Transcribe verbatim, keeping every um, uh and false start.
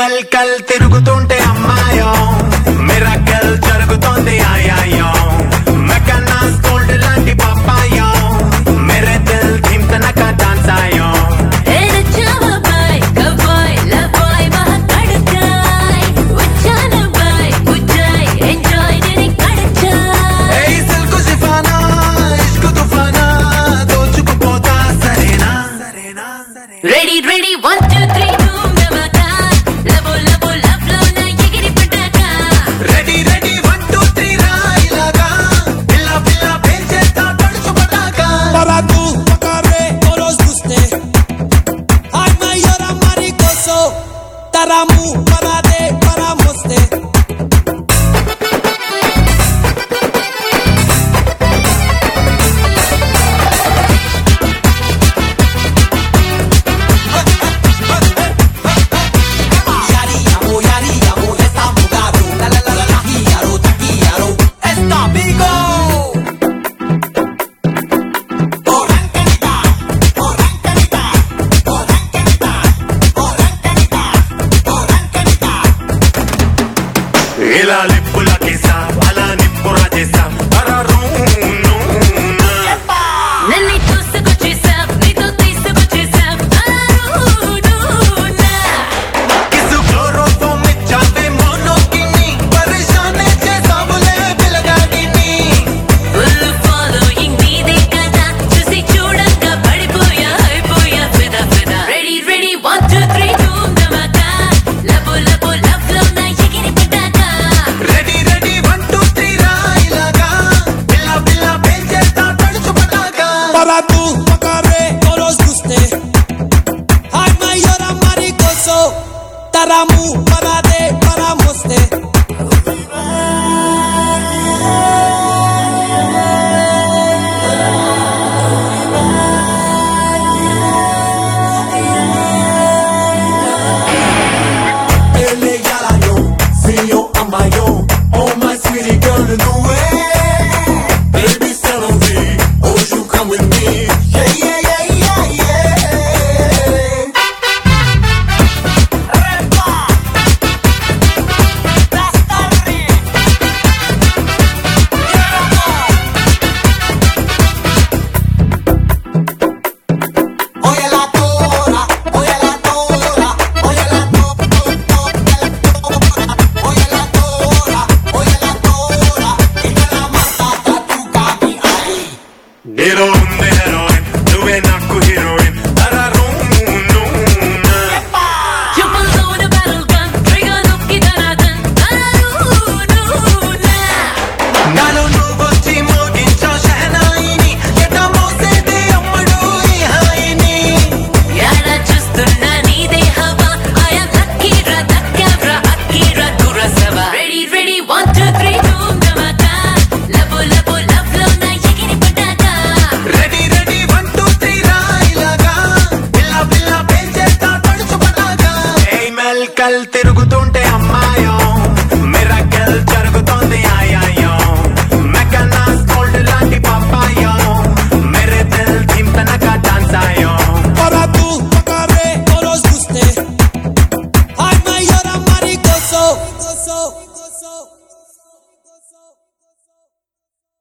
మెల్కల్ తిరుగుతుంటే అమ్మాయో మిరకల్ జరుగుతోంది ఆయాయో మెకన్నా స్కూల్డ్ లాంటి పప్పాయో మేరే దిల్ థీమ్ తనక డాన్స్ ఆయో Ready, ready, one, two, three, boom, namaka. Labo, labo, love, love, na yegiri pataka. Ready, ready, one, two, three, ra ilaga. Pilla, pilla, pencheta, tadchu pataka. Para tu, pakare, toros guste. Ay, mayora, maricoso. Taramu, para de, para moste. ఇలా లిప్పుల కేసా అలా నిప్పురా చేసా నన్ను చూసుకొచ్చేసావ్, నీతో తీసుకొచ్చేసావ్. అరుదునా. Kiss chloroform ఇచ్చావే మోనోకిని పరిశానే చేసావులే పిల్లగాడిని Full following నీదే కదా, చూసి చూడంగా పడిపోయా, అయిపోయా, ఫిదా, ఫిదా. Ready, ready, one, two, three, boom, namaka. Labo, labo, love, love, na yegiri pataka. Ready ready one two three రా ఇలాగా పిల్ల పిల్ల పెంచేస్తా తడుచు Pataka Para tu, pakare, toros guste. Ay, mayora, maricoso. Taramu, para de, para moste. Ele yalayo, siyo amayo, oh my sweetie girl in the way. Baby, settle me, oh you come with me, yeah yeah yeah yeah yeah. Oye la tora, oye la tora, oye la tora, oye la tora, oye la tora, y que la mata tu cami ahí. Hero unde heroin, నువ్వే నాకు heroine చూపుల్లోన barrel gun, trigger నొక్కి ధనాదన్. అరుదునా. నాలో నువ్వొచ్చి మోగించో షహనాయిని ఎట మోసేది అమ్మడు ఈ హాయిని యాడా చూస్తున్నా నీదే హవా. I am lucky రా, దక్కావ్రా, అక్కిరా, దురసవా. Ready, ready, one, two, three, boom, namaka. Labo, labo, love, love, na yegiri pataka. Ready ready one two three రా ఇలాగా పిల్ల పిల్ల పెంచేస్తా తడుచు పటాకా ఏ మెల్కల్ తిరుగుతుంటే అమ్మాయో